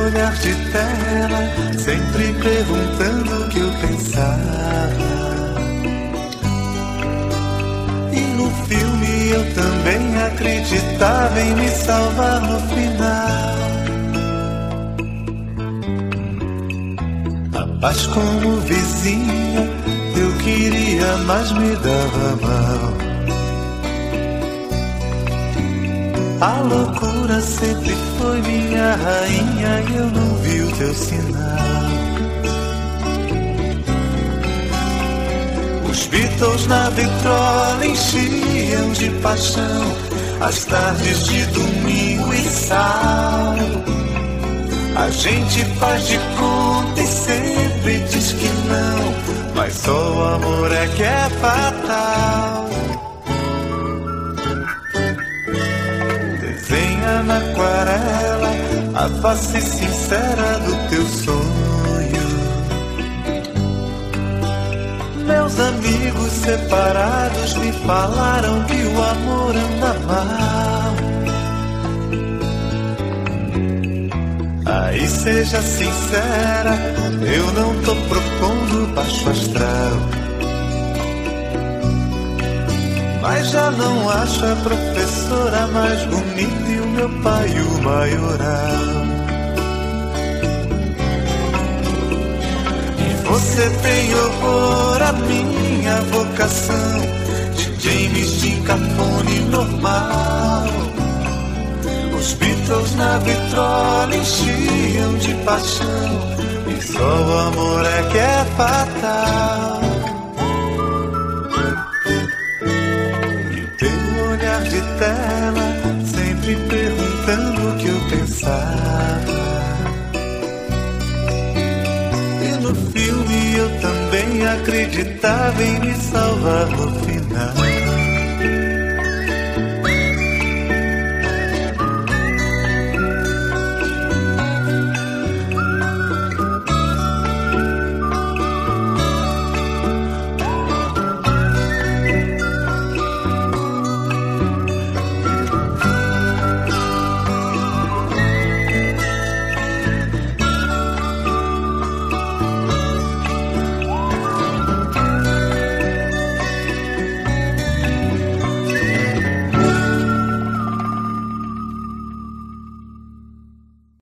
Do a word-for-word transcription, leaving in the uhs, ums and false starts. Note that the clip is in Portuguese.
olhar de tela, sempre perguntando o que eu pensava. E no filme eu também acreditava em me salvar no final. A paz como vizinha eu queria, mas me dava mal. A loucura sempre foi minha rainha e eu não vi o teu sinal. Os Beatles na vitrola enchiam de paixão as tardes de domingo e sal. A gente faz de conta e sempre diz que não, mas só o amor é que é fatal. Desenha na aquarela a face sincera do teu sonho. Meus amigos separados me falaram que o amor anda mal. Aí seja sincera, eu não tô propondo baixo astral, mas já não acho a professora mais bonita e o meu pai o maioral. E você tem horror à minha vocação de James Dean Capone normal. Os Beatles na vitrola enchiam de paixão e só o amor é que é fatal. E o teu olhar de tela sempre perguntando o que eu pensava. E no filme eu também acreditava em me salvar no final.